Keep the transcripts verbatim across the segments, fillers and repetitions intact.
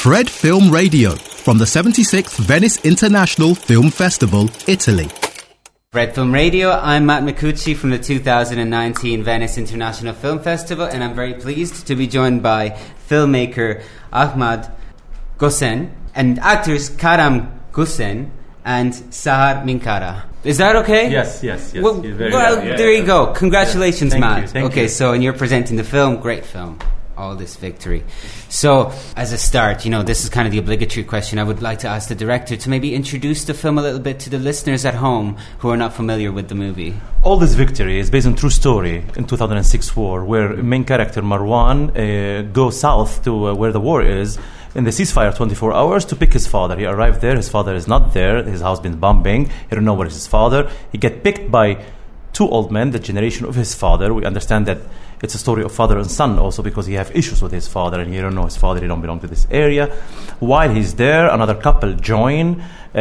Fred Film Radio from the seventy-sixth Venice International Film Festival, Italy. Fred Film Radio, I'm Matt Micucci from the two thousand nineteen Venice International Film Festival, and I'm very pleased to be joined by filmmaker Ahmad Gosen and actors Karam Gusen and Sahar Minkara. Is that okay? Yes, yes, yes. Well, very well yeah, there yeah. you go. Congratulations, yeah. Thank Matt. You, thank okay, you. so, and you're presenting the film. Great film. All this victory. So, as a start, you know, this is kind of the obligatory question. I would like to ask the director to maybe introduce the film a little bit to the listeners at home who are not familiar with the movie. All This Victory is based on true story in two thousand six war, where main character Marwan uh, goes south to uh, where the war is in the ceasefire twenty-four hours to pick his father. He arrived there, his father is not there, his house been bombing, he don't know where is his father. He get picked by two old men, the generation of his father. We understand that it's a story of father and son also because he have issues with his father and he don't know his father, he don't belong to this area. While he's there, another couple join, uh, uh,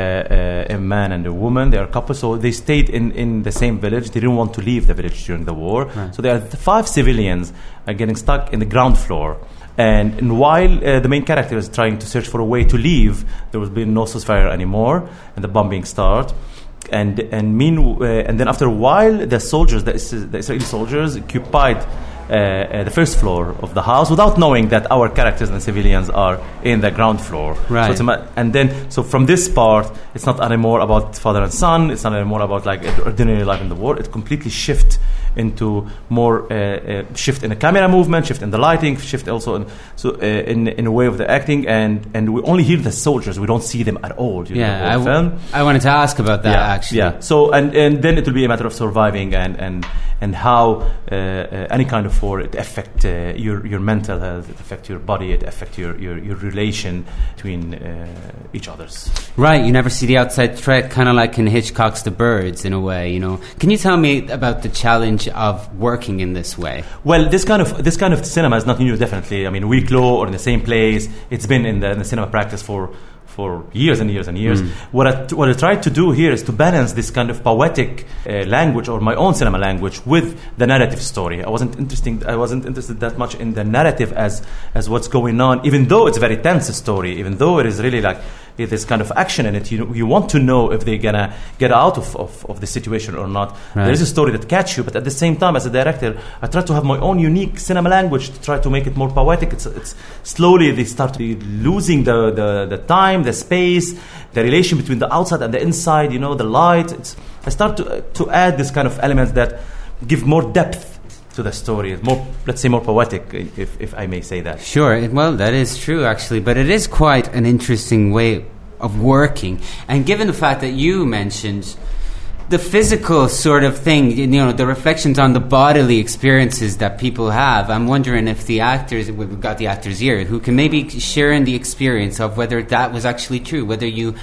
uh, a man and a woman. They are a couple, so they stayed in, in the same village. They didn't want to leave the village during the war. Right. So there are five civilians are getting stuck in the ground floor. And, and while uh, the main character is trying to search for a way to leave, there will be no ceasefire anymore, and the bombing starts. And and mean uh, and then after a while, the soldiers, the, the Israeli soldiers, occupied uh, uh, the first floor of the house without knowing that our characters and civilians are in the ground floor. Right. So it's a, and then so from this part, it's not anymore about father and son. It's not anymore about like ordinary life in the war. It completely shift into more uh, uh, shift in the camera movement, shift in the lighting, shift also in so uh, in in a way of the acting, and and we only hear the soldiers. We don't see them at all during yeah, the whole I, w- film. I wanted to ask about that yeah, actually. Yeah. So and, and then it will be a matter of surviving and and and how uh, uh, any kind of war it affect uh, your your mental health, it affect your body, it affect your your, your relation between uh, each others. Right. You never see the outside threat, kind of like in Hitchcock's The Birds, in a way. You know. Can you tell me about the challenge of working in this way? Well, this kind of this kind of cinema is not new. Definitely, I mean, Wicklow or in the same place. It's been in the, in the cinema practice for. for years and years and years. Mm. What I t- what I tried to do here is to balance this kind of poetic uh, language or my own cinema language with the narrative story. I wasn't interesting. I wasn't interested that much in the narrative as as what's going on, even though it's a very tense story, even though it is really like this kind of action in it. You you want to know if they're gonna get out of, of, of the situation or not. Right. There is a story that catches you, but at the same time, as a director, I try to have my own unique cinema language to try to make it more poetic. It's it's slowly they start to be losing the, the, the time, the space, the relation between the outside and the inside. You know, the light. It's, I start to to add this kind of elements that give more depth to the story, more, let's say, more poetic, if if I may say that. Sure. Well, that is true, actually, but it is quite an interesting way of working. And given the fact that you mentioned the physical sort of thing, you know, the reflections on the bodily experiences that people have, I'm wondering if the actors, we've got the actors here, who can maybe share in the experience of whether that was actually true, whether you,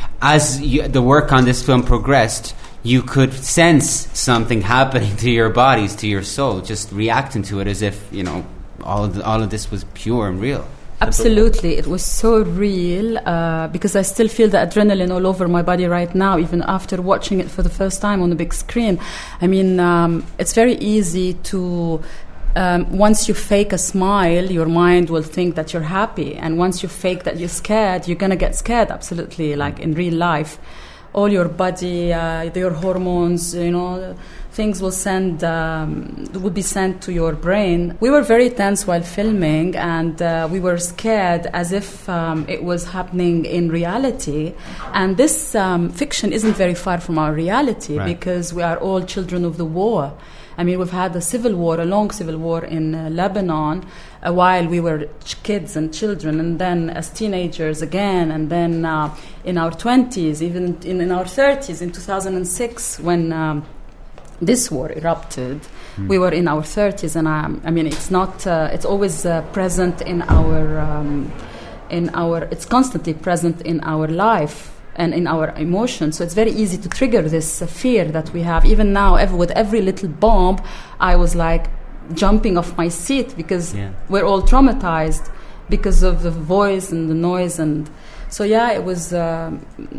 as you, the work on this film progressed, you could sense something happening to your bodies, to your soul, just reacting to it as if, you know, all of, the, all of this was pure and real. Absolutely. It was so real uh, because I still feel the adrenaline all over my body right now, even after watching it for the first time on the big screen. I mean, um, it's very easy to... Um, once you fake a smile, your mind will think that you're happy. And once you fake that you're scared, you're going to get scared, absolutely, like in real life. All your body, uh, your hormones, you know, things will send, um, will be sent to your brain. We were very tense while filming, and uh, we were scared as if um, it was happening in reality. And this um, fiction isn't very far from our reality, right, because we are all children of the war. I mean, we've had a civil war, a long civil war in uh, Lebanon, uh, while we were ch- kids and children, and then as teenagers again, and then uh, in our twenties, even in, in our thirties, in two thousand six, when um, this war erupted, mm. we were in our thirties, and um, I mean, it's not, uh, it's always uh, present in our, um, in our, it's constantly present in our life and in our emotions. So it's very easy to trigger this uh, fear that we have. Even now, every, with every little bomb, I was like jumping off my seat because yeah. we're all traumatized because of the voice and the noise. And so, yeah, it was, uh,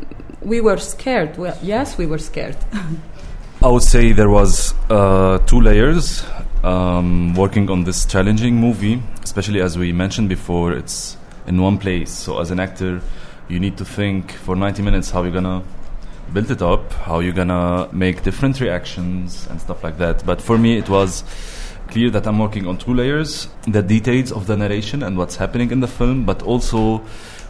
we were scared. Well, yes, we were scared. I would say there was uh, two layers um, working on this challenging movie, especially as we mentioned before, it's in one place. So as an actor, you need to think for ninety minutes how you're gonna build it up, how you're gonna make different reactions and stuff like that. But for me, it was clear that I'm working on two layers: the details of the narration and what's happening in the film, but also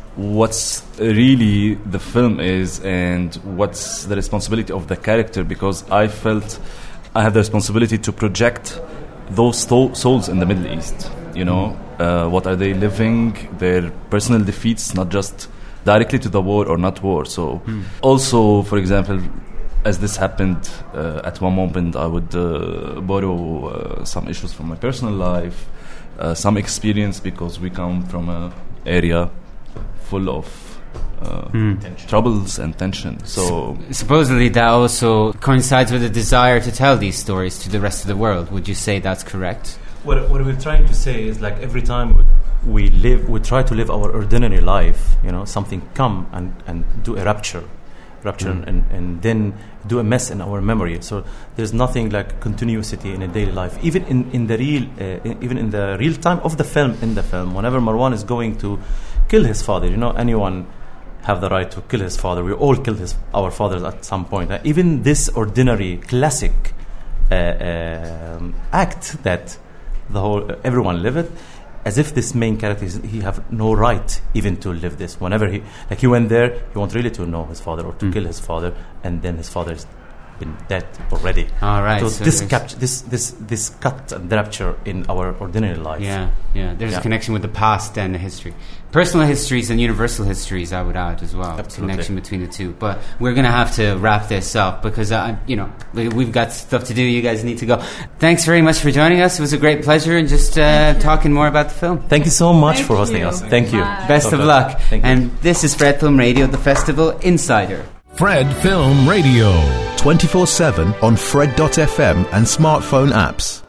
what's really the film is and what's the responsibility of the character, because I felt I have the responsibility to project those sto- souls in the Middle East. You know, uh, what are they living, their personal defeats, not just directly to the war or not war. So mm. also, for example, as this happened uh, at one moment, I would uh, borrow uh, some issues from my personal life, uh, some experience, because we come from an area full of uh, mm. troubles and tension. So S- supposedly that also coincides with a desire to tell these stories to the rest of the world. Would you say that's correct? What, what we're trying to say is, like, every time we, we live, we try to live our ordinary life, you know, something come and, and do a rupture, rupture mm. and, and then do a mess in our memory. So there's nothing like continuity in a daily life. Even in, in the real, uh, in, even in the real time of the film, in the film, whenever Marwan is going to kill his father, you know, anyone have the right to kill his father. We all killed his, our fathers at some point. Uh, even this ordinary, classic uh, um, act that the whole uh, everyone live it, as if this main character is, he have no right even to live this. Whenever he like he went there, he want really to know his father or to mm. kill his father, and then his father is been dead already. All right. So, so this capture, this this this cut and rupture in our ordinary life. Yeah, yeah. There's yeah. a connection with the past and the history, personal histories and universal histories. I would add as well. Absolutely. Connection between the two. But we're gonna have to wrap this up because uh, you know we, we've got stuff to do. You guys need to go. Thanks very much for joining us. It was a great pleasure and just uh, talking more about the film. Thank you so much Thank for hosting you. us. Thank you. Bye. Best God of bless. luck. Thank you. And this is Fred Film Radio, the Festival Insider. Fred Film Radio. twenty-four seven on Fred dot f m and smartphone apps.